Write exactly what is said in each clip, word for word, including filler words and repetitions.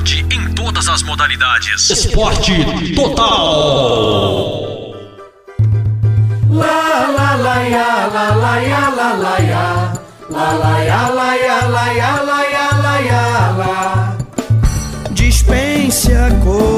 esporte em todas as modalidades. Esporte Total. La la la ya, la la ya, la la ya, la la ya, la ya, la ya, la ya, la ya, la. Dispense a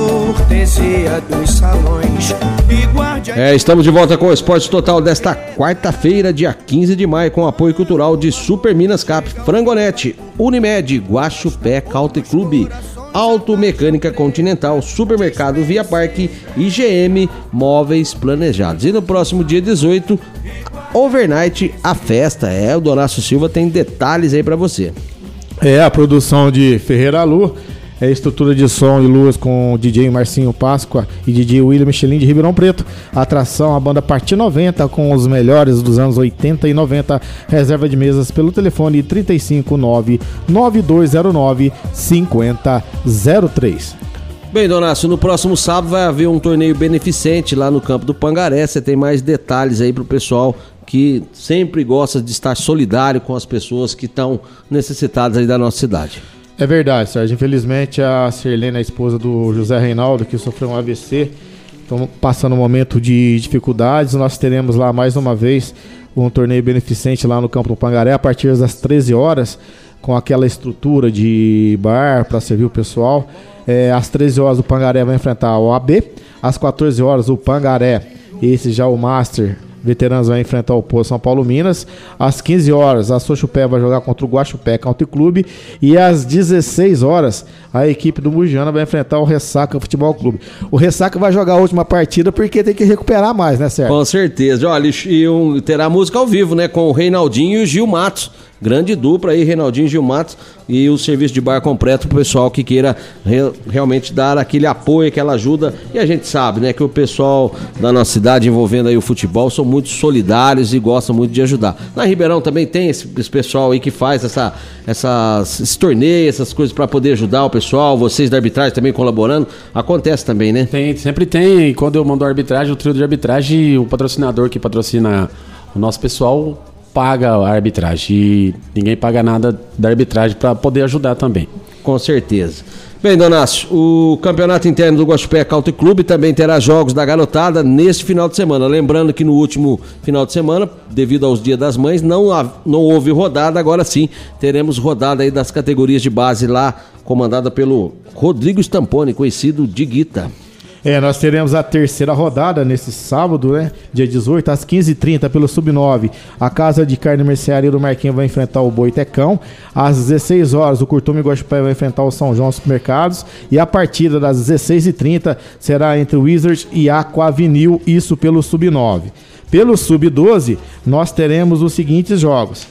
cortesia dos salões e guarde a... É, estamos de volta com o Esporte Total desta quarta-feira, dia quinze de maio, com apoio cultural de Super Minas Cap, Frangonete, Unimed, Guaxupé Country Club, Automecânica Continental, Supermercado Via Parque e G M Móveis Planejados. E no próximo dia dezoito, overnight, a festa. É, o Donácio Silva tem detalhes aí pra você. É, a produção de Ferreira Lu, é estrutura de som e luz com o D J Marcinho Páscoa e D J William Michelin de Ribeirão Preto. Atração, a banda Parti noventa com os melhores dos anos oitenta e noventa. Reserva de mesas pelo telefone trinta e cinco nove nove dois zero nove cinco zero zero três. Bem, Donácio, no próximo sábado vai haver um torneio beneficente lá no campo do Pangaré. Você tem mais detalhes aí pro pessoal que sempre gosta de estar solidário com as pessoas que estão necessitadas aí da nossa cidade. É verdade, Sérgio. Infelizmente, a Sirlene, a esposa do José Reinaldo, que sofreu um A V C, estão passando um momento de dificuldades. Nós teremos lá mais uma vez um torneio beneficente lá no campo do Pangaré a partir das treze horas, com aquela estrutura de bar para servir o pessoal. É, às treze horas o Pangaré vai enfrentar a O A B. Às quatorze horas o Pangaré, esse já o Master Veteranos, vai enfrentar o Pô São Paulo Minas. Às quinze horas, a Sochupé vai jogar contra o Guaxupé Country Club. E às dezesseis horas, a equipe do Mugiana vai enfrentar o Ressaca Futebol Clube. O Ressaca vai jogar a última partida porque tem que recuperar mais, né, Sérgio? Com certeza. Olha, e um, terá música ao vivo, né? Com o Reinaldinho e o Gil Matos. Grande dupla aí, Reinaldinho e Gil Matos, e o serviço de bar completo pro pessoal que queira re, realmente dar aquele apoio, aquela ajuda. E a gente sabe, né, que o pessoal da nossa cidade envolvendo aí o futebol são muito solidários e gostam muito de ajudar. Na Ribeirão também tem esse, esse pessoal aí que faz essa, essas, esse torneio, essas coisas para poder ajudar o pessoal. Vocês da arbitragem também colaborando. Acontece também, né? Tem, sempre tem. E quando eu mando a arbitragem, o trio de arbitragem, o patrocinador que patrocina o nosso pessoal paga a arbitragem, e ninguém paga nada da arbitragem para poder ajudar também. Com certeza. Bem, Donácio, o campeonato interno do Guaxupé Country Club também terá jogos da garotada neste final de semana. Lembrando que no último final de semana, devido aos Dias das Mães, não, não houve rodada. Agora sim, teremos rodada aí das categorias de base lá, comandada pelo Rodrigo Stamponi, conhecido de Guita. É, nós teremos a terceira rodada nesse sábado, né? Dia dezoito, às quinze e trinta, pelo sub nove. A Casa de Carne Mercearia do Marquinho vai enfrentar o Boitecão. Às dezesseis horas, o Curtume Guaxupé vai enfrentar o São João Supermercados. E a partida das dezesseis e trinta será entre o Wizards e Aqua Avenil, isso pelo sub nove. Pelo sub doze, nós teremos os seguintes jogos.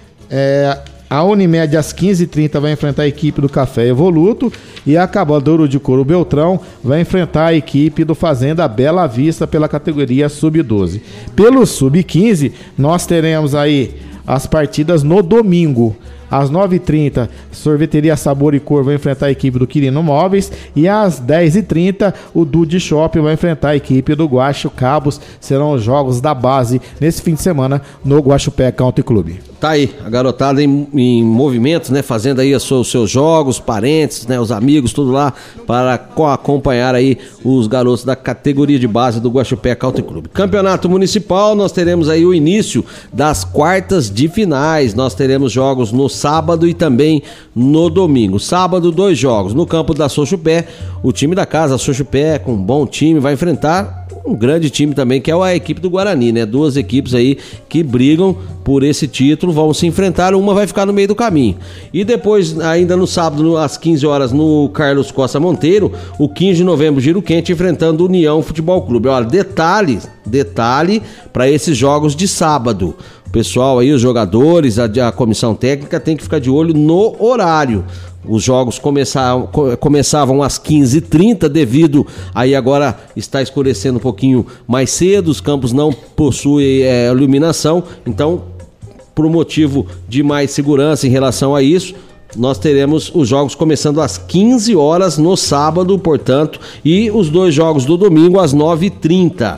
É... A Unimed às quinze e trinta vai enfrentar a equipe do Café Evoluto e a Acabadouro de Couro Beltrão vai enfrentar a equipe do Fazenda Bela Vista pela categoria sub doze. Pelo sub quinze, nós teremos aí as partidas no domingo. Às nove e trinta, Sorveteria Sabor e Cor vai enfrentar a equipe do Quirino Móveis. E às dez e trinta, o Dude Shop vai enfrentar a equipe do Guaxo Cabos. Serão os jogos da base nesse fim de semana no Guaxupé Country Club. Tá aí, a garotada em, em movimentos, né? Fazendo aí os seus, seus jogos, parentes, né? Os amigos, tudo lá, para acompanhar aí os garotos da categoria de base do Guaxupé Country Club. Campeonato Municipal, nós teremos aí o início das quartas de finais. Nós teremos jogos no sábado e também no domingo. Sábado, dois jogos. No campo da Sochupé, o time da casa, a Sochupé, com um bom time, vai enfrentar um grande time também, que é a equipe do Guarani, né? Duas equipes aí que brigam por esse título, vão se enfrentar, uma vai ficar no meio do caminho. E depois, ainda no sábado, às quinze horas, no Carlos Costa Monteiro, o quinze de novembro, Giro Quente, enfrentando o União Futebol Clube. Olha, detalhe, detalhe para esses jogos de sábado. O pessoal aí, os jogadores, a, a comissão técnica tem que ficar de olho no horário. Os jogos começavam, começavam às quinze e trinta, devido aí agora está escurecendo um pouquinho mais cedo, os campos não possuem é, iluminação, então, por motivo de mais segurança em relação a isso, nós teremos os jogos começando às quinze horas no sábado, portanto, e os dois jogos do domingo às nove e trinta.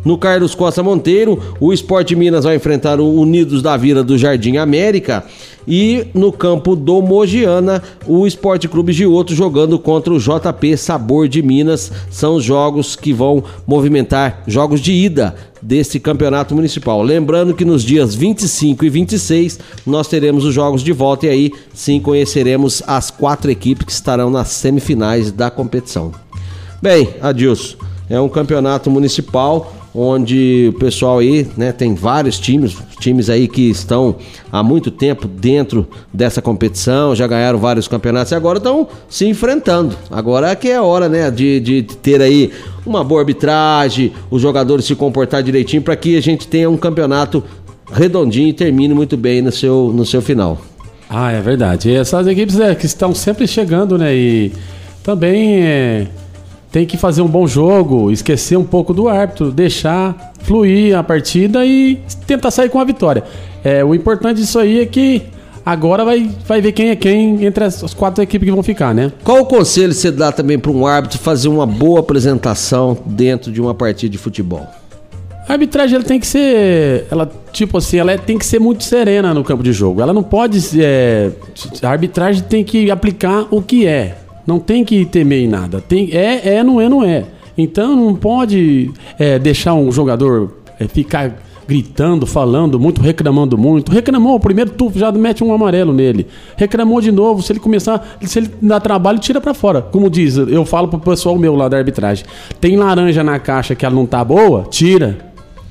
No Carlos Costa Monteiro, o Sport Minas vai enfrentar o Unidos da Vila do Jardim América. E no campo do Mogiana, o Esporte Clube Giotto jogando contra o J P Sabor de Minas. São os jogos que vão movimentar, jogos de ida desse campeonato municipal. Lembrando que nos dias vinte e cinco e vinte e seis nós teremos os jogos de volta e aí sim conheceremos as quatro equipes que estarão nas semifinais da competição. Bem, Adilson, é um campeonato municipal onde o pessoal aí, né, tem vários times, times aí que estão há muito tempo dentro dessa competição, já ganharam vários campeonatos e agora estão se enfrentando. Agora é que é a hora, né, de, de ter aí uma boa arbitragem, os jogadores se comportar direitinho para que a gente tenha um campeonato redondinho e termine muito bem no seu, no seu final. Ah, é verdade. E essas equipes é, que estão sempre chegando, né, e também é... tem que fazer um bom jogo, esquecer um pouco do árbitro, deixar fluir a partida e tentar sair com a vitória. É, o importante disso aí é que agora vai, vai ver quem é quem entre as, as quatro equipes que vão ficar, né? Qual o conselho você dá também para um árbitro fazer uma boa apresentação dentro de uma partida de futebol? A arbitragem ela tem que ser, ela tipo assim, ela tem que ser muito serena no campo de jogo. Ela não pode, é, a arbitragem tem que aplicar o que é. Não tem que temer em nada. Tem, é, é, não é, não é. Então não pode é, deixar um jogador é, ficar gritando, falando muito, reclamando muito. Reclamou, o primeiro tufo já mete um amarelo nele. Reclamou de novo, se ele começar, se ele dá trabalho, tira pra fora. Como diz, eu falo pro pessoal meu lá da arbitragem. Tem laranja na caixa que ela não tá boa? Tira.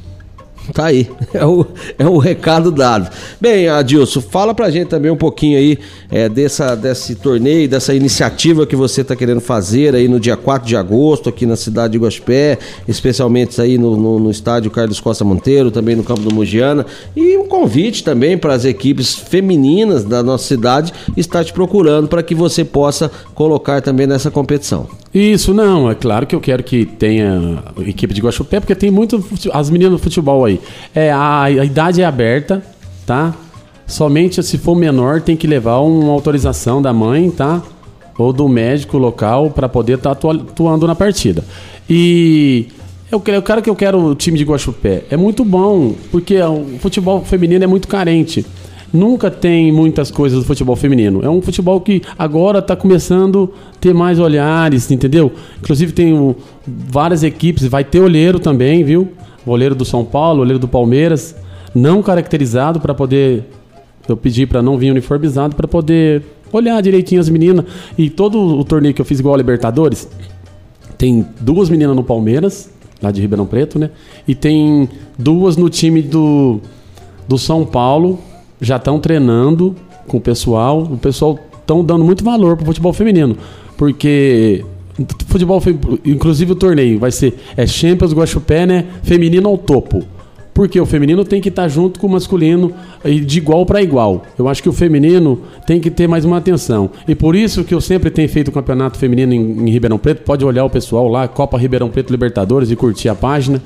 Tá aí, é o, é o recado dado. Bem, Adilson, fala pra gente também um pouquinho aí é, dessa, desse torneio, dessa iniciativa que você tá querendo fazer aí no dia quatro de agosto, aqui na cidade de Guaxupé, especialmente aí no, no, no estádio Carlos Costa Monteiro, também no campo do Mogiana, e um convite também para as equipes femininas da nossa cidade estar te procurando para que você possa colocar também nessa competição. Isso, não, é claro que eu quero que tenha equipe de Guaxupé, porque tem muito, as meninas do futebol aí. É, a, a idade é aberta, tá? Somente se for menor tem que levar uma autorização da mãe, tá? Ou do médico local para poder estar tá atuando na partida. E eu quero, eu quero que eu quero o time de Guaxupé. É muito bom, porque o futebol feminino é muito carente. Nunca tem muitas coisas do futebol feminino. É um futebol que agora está começando a ter mais olhares, entendeu? Inclusive tem o, várias equipes, vai ter olheiro também, viu? O olheiro do São Paulo, o olheiro do Palmeiras, não caracterizado para poder... Eu pedi para não vir uniformizado para poder olhar direitinho as meninas. E todo o torneio que eu fiz igual a Libertadores, tem duas meninas no Palmeiras, lá de Ribeirão Preto, né? E tem duas no time do, do São Paulo, já estão treinando com o pessoal. O pessoal estão dando muito valor pro futebol feminino, porque futebol, inclusive o torneio vai ser é Champions Guaxupé, né? Feminino ao topo. Porque o feminino tem que estar junto com o masculino de igual para igual. Eu acho que o feminino tem que ter mais uma atenção. E por isso que eu sempre tenho feito o campeonato feminino em, em Ribeirão Preto. Pode olhar o pessoal lá, Copa Ribeirão Preto Libertadores, e curtir a página.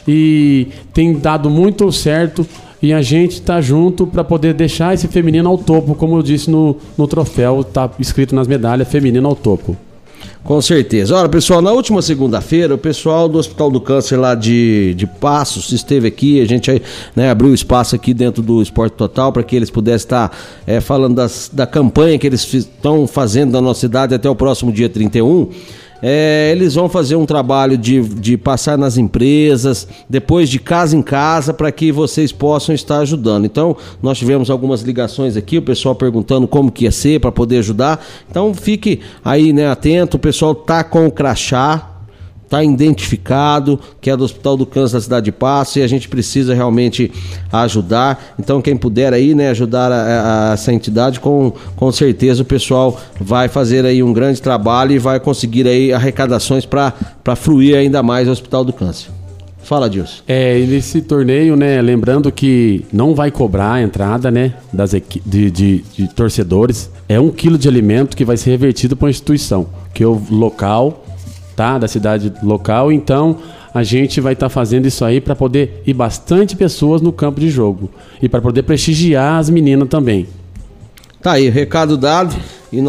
E tem dado muito certo. E a gente está junto para poder deixar esse feminino ao topo, como eu disse no, no troféu, está escrito nas medalhas, feminino ao topo. Com certeza. Olha, pessoal, na última segunda-feira, o pessoal do Hospital do Câncer lá de, de Passos esteve aqui, a gente, né, abriu espaço aqui dentro do Esporte Total para que eles pudessem estar é, falando das, da campanha que eles estão fazendo na nossa cidade até o próximo dia trinta e um. É, eles vão fazer um trabalho de, de passar nas empresas, depois de casa em casa, para que vocês possam estar ajudando. Então, nós tivemos algumas ligações aqui, o pessoal perguntando como que ia ser para poder ajudar. Então, fique aí, né, atento, o pessoal tá com o crachá, tá identificado, que é do Hospital do Câncer da cidade de Passos, e a gente precisa realmente ajudar. Então quem puder aí, né, ajudar a, a, essa entidade, com, com certeza o pessoal vai fazer aí um grande trabalho e vai conseguir aí arrecadações para para fluir ainda mais o Hospital do Câncer. Fala, Dilson. É, nesse torneio, né, lembrando que não vai cobrar a entrada, né, das equi- de, de, de torcedores. É um quilo de alimento que vai ser revertido para a instituição, que é o local, tá, da cidade local. Então a gente vai estar tá fazendo isso aí para poder ir bastante pessoas no campo de jogo e para poder prestigiar as meninas também. Tá aí, recado dado, e nós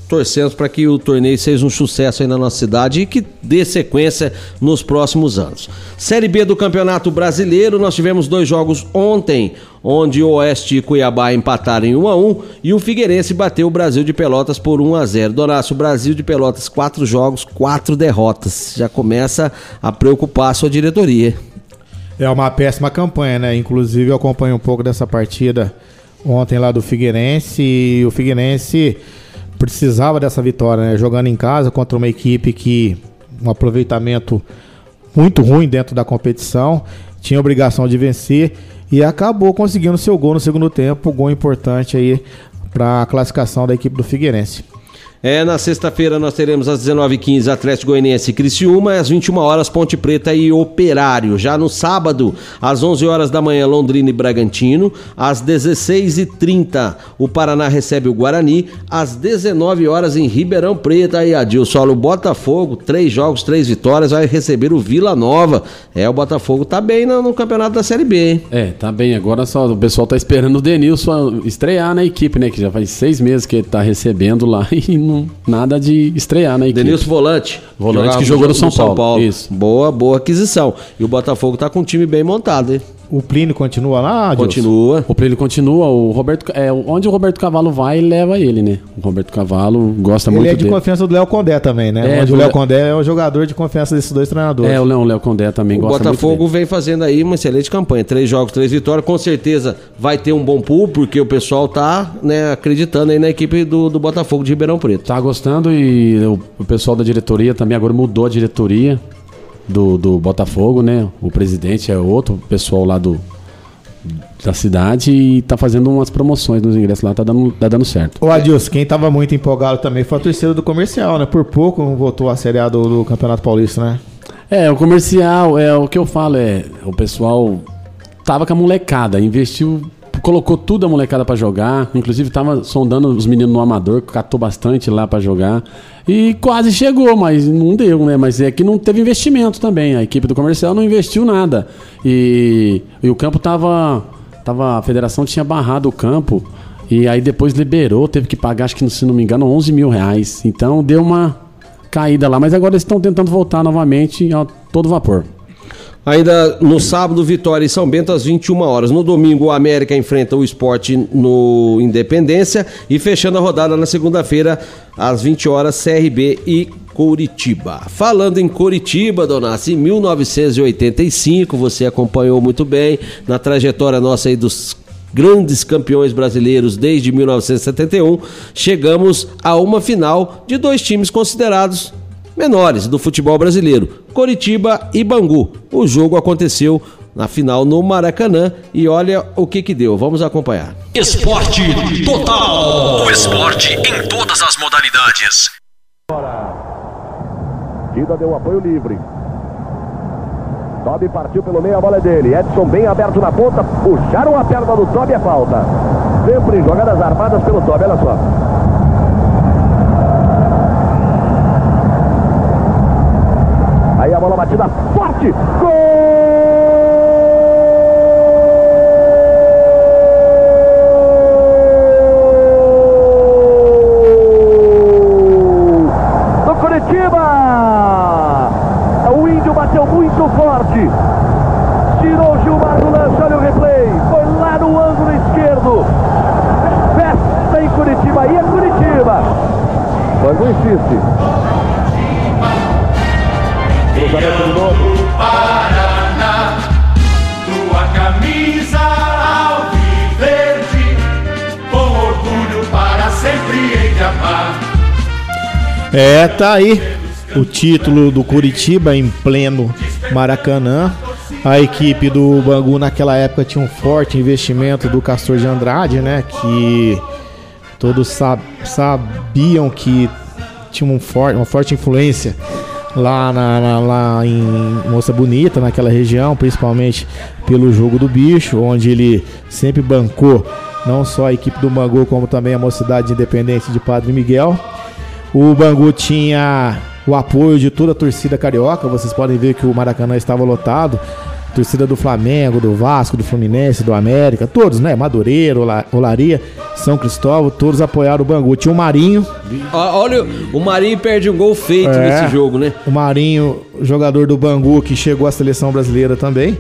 torcemos para que o torneio seja um sucesso aí na nossa cidade e que dê sequência nos próximos anos. Série B do Campeonato Brasileiro, nós tivemos dois jogos ontem, onde o Oeste e Cuiabá empataram em um a um e o Figueirense bateu o Brasil de Pelotas por um a zero. Donácio, o Brasil de Pelotas, quatro jogos, quatro derrotas. Já começa a preocupar a sua diretoria. É uma péssima campanha, né? Inclusive eu acompanho um pouco dessa partida ontem lá do Figueirense, e o Figueirense precisava dessa vitória, né? Jogando em casa contra uma equipe que um aproveitamento muito ruim dentro da competição, tinha obrigação de vencer e acabou conseguindo seu gol no segundo tempo, gol importante aí para a classificação da equipe do Figueirense. É, na sexta-feira nós teremos às dezenove e quinze Atlético Goianiense e Criciúma, às vinte e uma horas Ponte Preta e Operário. Já no sábado, às onze horas da manhã, Londrina e Bragantino, às dezesseis e trinta o Paraná recebe o Guarani, às dezenove horas em Ribeirão Preto, aí Adilson, o Botafogo, três jogos, três vitórias, vai receber o Vila Nova. É, o Botafogo tá bem no, no campeonato da Série B, hein? É, tá bem, agora só o pessoal tá esperando o Denilson estrear na equipe, né, que já faz seis meses que ele tá recebendo lá e não, nada de estrear na equipe. Denilson Volante. Volante Jogava que jogou no, no São, São Paulo. Paulo. Isso. Boa, boa aquisição. E o Botafogo tá com um time bem montado, hein? O Plínio continua lá, Adilson? Continua. O Plínio continua, o Roberto, é, onde o Roberto Cavalo vai, leva ele, né? O Roberto Cavalo gosta ele muito é de dele. confiança do Léo Condé também, né? É, onde do o Léo Le... Condé é o jogador de confiança desses dois treinadores. É, o Léo, o Léo Condé também O gosta Botafogo muito dele. vem fazendo aí uma excelente campanha. Três jogos, três vitórias. Com certeza vai ter um bom pool, porque o pessoal tá, né, acreditando aí na equipe do, do Botafogo de Ribeirão Preto. Tá gostando e o, o pessoal da diretoria também agora mudou a diretoria do, do Botafogo, né? O presidente é outro, o pessoal lá do da cidade e tá fazendo umas promoções nos ingressos lá, tá dando, tá dando certo. Ô Adilson, quem tava muito empolgado também foi a torcida do Comercial, né? Por pouco não voltou a Série A do, do Campeonato Paulista, né? É, o Comercial, é o que eu falo, é o pessoal tava com a molecada, investiu, colocou tudo a molecada pra jogar, inclusive tava sondando os meninos no Amador, catou bastante lá pra jogar e quase chegou, mas não deu, né? Mas é que não teve investimento também, a equipe do Comercial não investiu nada e, e o campo tava, tava, a federação tinha barrado o campo e aí depois liberou, teve que pagar, acho que se não me engano, onze mil reais, então deu uma caída lá, mas agora eles estão tentando voltar novamente a todo vapor. Ainda no sábado, Vitória e São Bento às vinte e uma horas. No domingo, o América enfrenta o Sport no Independência. E fechando a rodada na segunda-feira, às vinte horas, C R B e Coritiba. Falando em Coritiba, Donassi, em mil novecentos e oitenta e cinco, você acompanhou muito bem na trajetória nossa aí dos grandes campeões brasileiros desde mil novecentos e setenta e um, chegamos a uma final de dois times considerados menores do futebol brasileiro, Coritiba e Bangu. O jogo aconteceu na final no Maracanã e olha o que que deu, vamos acompanhar. Esporte Total. O esporte em todas as modalidades. Dida deu apoio livre. Tobi partiu pelo meio, a bola é dele. Edson bem aberto na ponta, puxaram a perna do Tobi, é falta. Sempre jogadas armadas pelo Tobi, olha só. Aí a bola batida forte. Gol! Do Coritiba! O Índio bateu muito forte. Tirou o Gilmar do lance, olha o replay. Foi lá no ângulo esquerdo. Festa em Curitiba. Aí é Curitiba. Bangu insiste. Cruzamento de novo. Paraná, tua camisa alviverde, com orgulho para sempre em te amar. É, tá aí o título do Coritiba em pleno Maracanã. A equipe do Bangu naquela época tinha um forte investimento do Castor de Andrade, né? Que todos sab- sabiam que tinha um for- uma forte influência lá, na, na, lá em Moça Bonita, naquela região, principalmente pelo jogo do bicho, onde ele sempre bancou não só a equipe do Bangu, como também a Mocidade Independente de Padre Miguel. O Bangu tinha o apoio de toda a torcida carioca, vocês podem ver que o Maracanã estava lotado. torcida do Flamengo, do Vasco, do Fluminense, do América, todos, né? Madureira, Ola- Olaria, São Cristóvão, todos apoiaram o Bangu. Tinha o Marinho. Olha, o Marinho perde um gol feito É, nesse jogo, né? O Marinho, jogador do Bangu, que chegou à seleção brasileira também.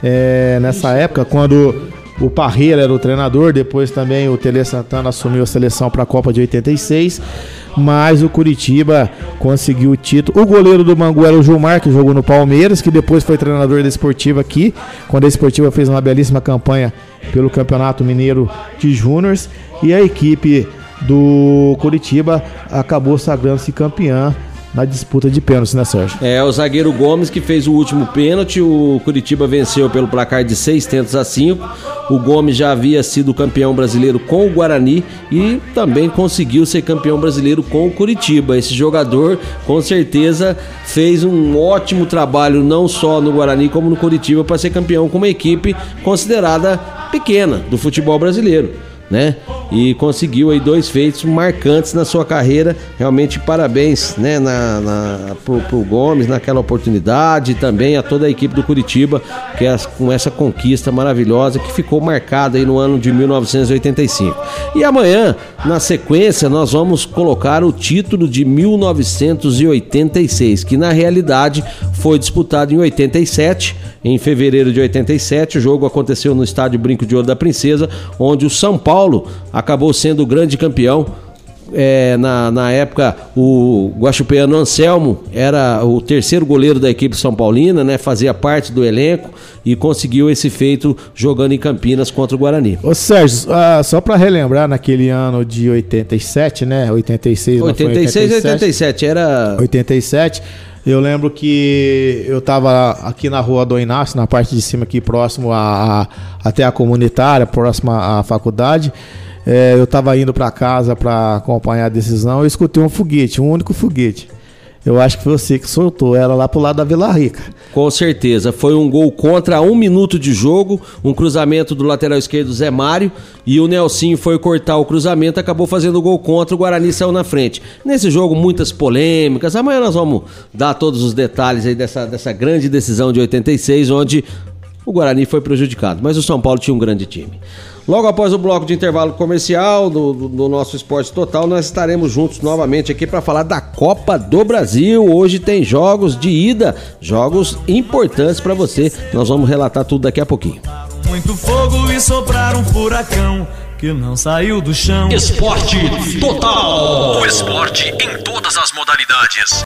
É, nessa época, quando o Parreira era o treinador, depois também o Tele Santana assumiu a seleção para a Copa de oitenta e seis. Mas o Curitiba conseguiu o título. O goleiro do Bangu era o Gilmar, que jogou no Palmeiras, que depois foi treinador da Esportiva aqui, quando a Esportiva fez uma belíssima campanha pelo Campeonato Mineiro de Júniors. E a equipe do Curitiba acabou sagrando-se campeã na disputa de pênaltis, né, Sérgio? É, o zagueiro Gomes que fez o último pênalti. O Curitiba venceu pelo placar de seis tentos a cinco. O Gomes já havia sido campeão brasileiro com o Guarani e também conseguiu ser campeão brasileiro com o Curitiba. Esse jogador, com certeza, fez um ótimo trabalho não só no Guarani como no Curitiba para ser campeão com uma equipe considerada pequena do futebol brasileiro, né? E conseguiu aí dois feitos marcantes na sua carreira. Realmente parabéns, né, na, na, pro, pro Gomes naquela oportunidade, e também a toda a equipe do Curitiba, que é com essa conquista maravilhosa que ficou marcada aí no ano de mil novecentos e oitenta e cinco. E amanhã, na sequência, nós vamos colocar o título de mil novecentos e oitenta e seis, que na realidade foi disputado em oitenta e sete. Em fevereiro de oitenta e sete, o jogo aconteceu no estádio Brinco de Ouro da Princesa, onde o São Paulo acabou sendo o grande campeão. É, na, na época, o guaxupeano Anselmo era o terceiro goleiro da equipe São Paulina, né? Fazia parte do elenco e conseguiu esse feito jogando em Campinas contra o Guarani. Ô Sérgio, ah, só pra relembrar, naquele ano de oitenta e sete, né? oitenta e seis, oitenta e seis e oitenta e sete era... oitenta e sete, eu lembro que eu tava aqui na rua do Inácio, na parte de cima aqui, próximo a, a, até a comunitária, próximo à faculdade. É, eu tava indo pra casa pra acompanhar a decisão, eu escutei um foguete, um único foguete. Eu acho que foi você que soltou, era lá pro lado da Vila Rica. Com certeza, foi um gol contra um minuto de jogo, um cruzamento do lateral esquerdo Zé Mário, e o Nelsinho foi cortar o cruzamento, acabou fazendo o gol contra, o Guarani saiu na frente. Nesse jogo, muitas polêmicas, amanhã nós vamos dar todos os detalhes aí dessa, dessa grande decisão de oitenta e seis, onde o Guarani foi prejudicado, mas o São Paulo tinha um grande time. Logo após o bloco de intervalo comercial do, do, do nosso Esporte Total, nós estaremos juntos novamente aqui para falar da Copa do Brasil. Hoje tem jogos de ida, jogos importantes para você. Nós vamos relatar tudo daqui a pouquinho. Muito fogo e soprar um furacão que não saiu do chão. Esporte Total. O esporte em todas as modalidades.